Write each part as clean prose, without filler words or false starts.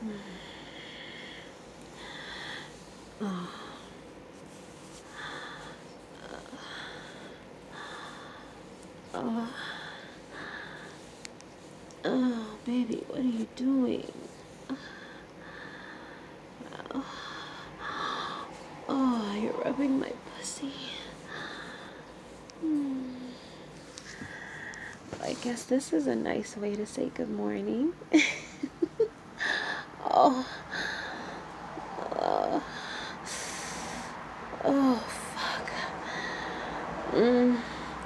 Oh, oh, oh, baby, what are you doing? Oh, you're rubbing my pussy. I guess this is a nice way to say good morning. Oh, oh, oh, fuck. Mm.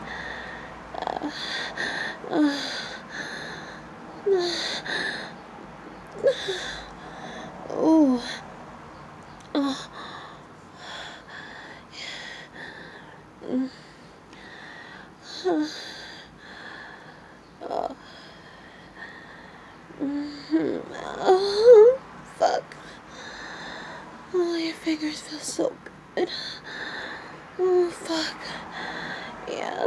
Oh, oh, oh, fuck. Oh, your fingers feel so good. Oh, fuck. Yeah.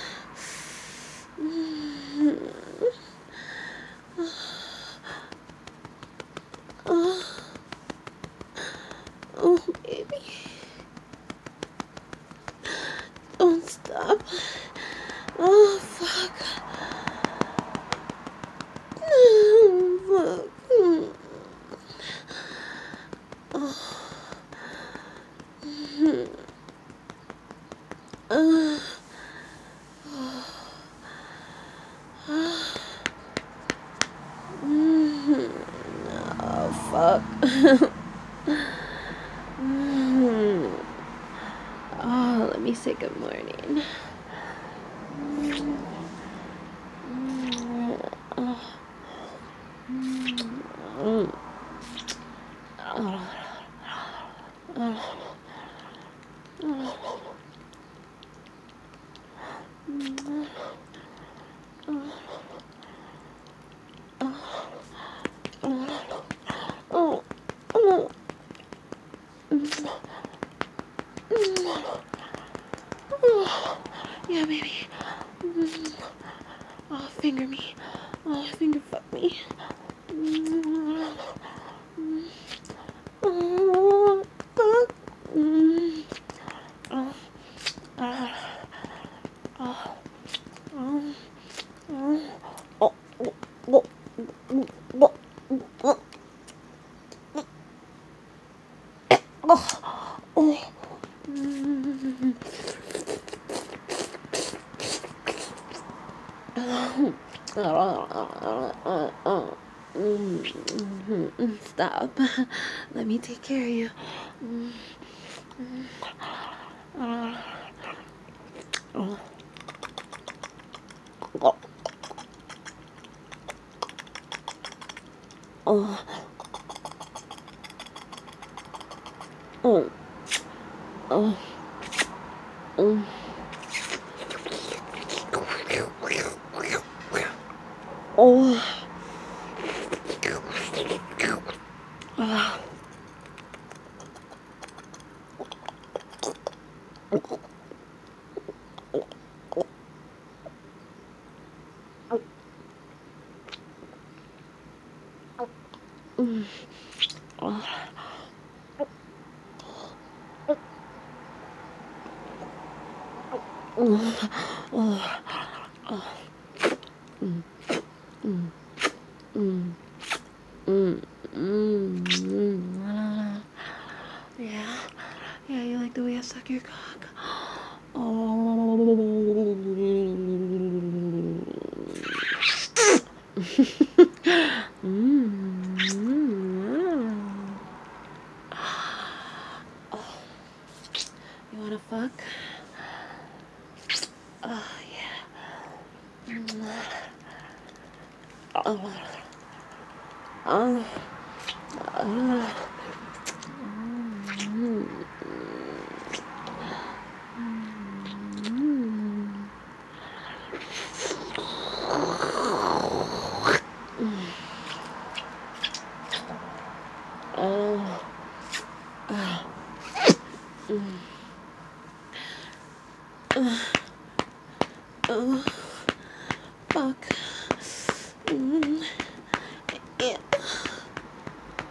Oh, oh, baby. Don't stop. Oh, fuck. Oh, fuck. Oh, fuck. Oh, let me say good morning. Oh, oh, yeah, baby. Oh, finger me. Oh, finger fuck me. Oh, fuck. Oh, oh, oh, oh, oh, oh, oh, oh. Stop. Let me take care of you. Oh, oh, oh, oh. Oh. Yeah, yeah, you like the way I suck your cock. Oh. You wanna fuck? Oh yeah. Oh. Oh. Oh. Oh. Fuck. Yeah.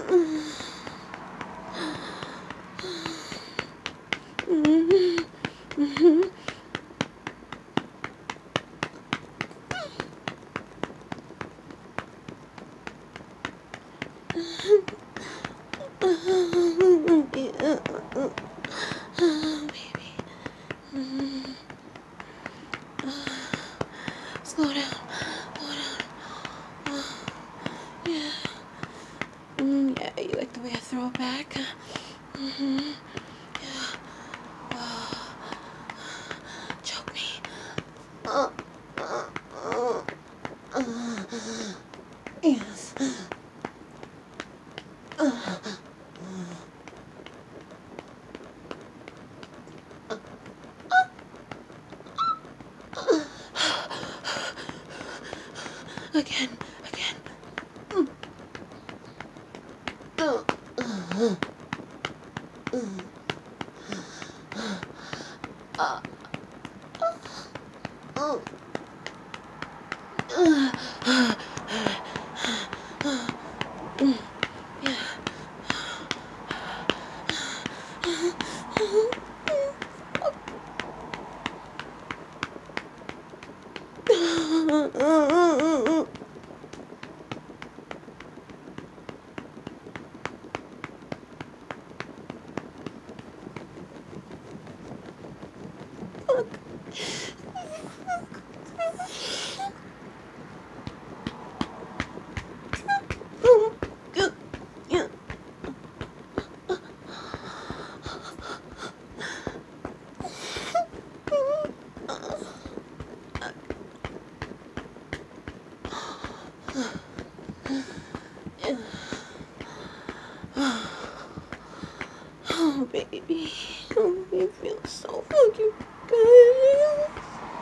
Slow down. Slow down. Yeah. Yeah, you like the way I throw it back? Yeah. Choke me. Yes. Again. Oh, baby. Oh, it feels so fucking good.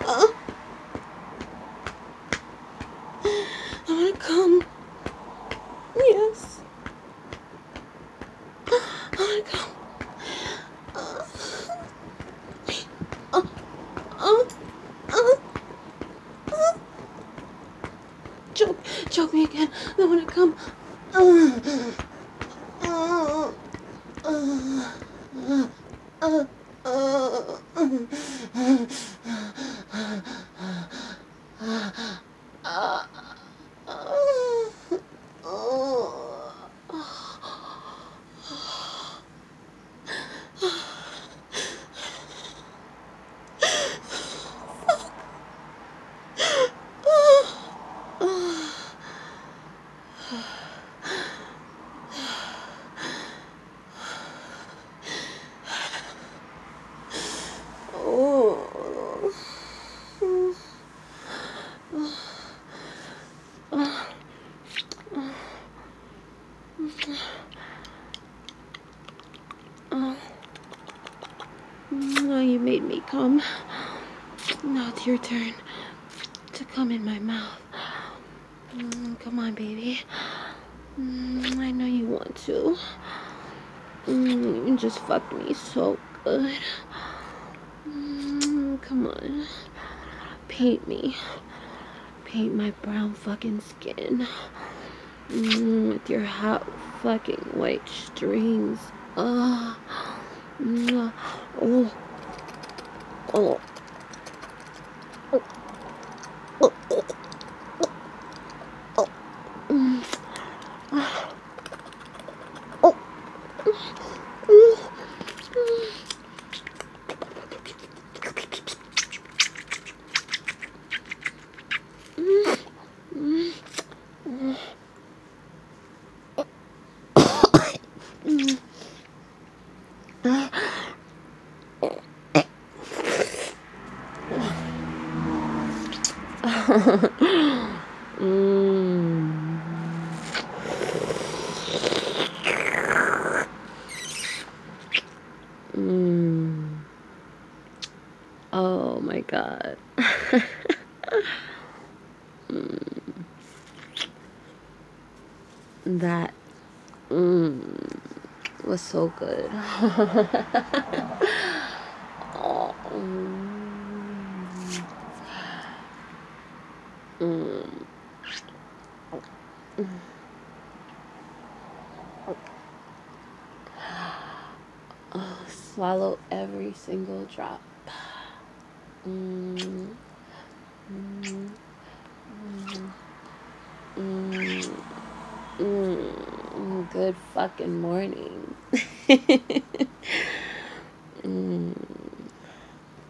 I wanna come. Yes. I wanna come. Choke me again. I wanna come. Oh, you made me come. Now it's your turn to come in my mouth. Come on, baby. I know you want to. You just fucked me so good. Come on. Paint me. Paint my brown fucking skin. With your hot fucking white strings. Oh. Oh. Oh. Oh my God. That was so good. Oh. Swallow every single drop. Mm, mm, mm, mm, good fucking morning.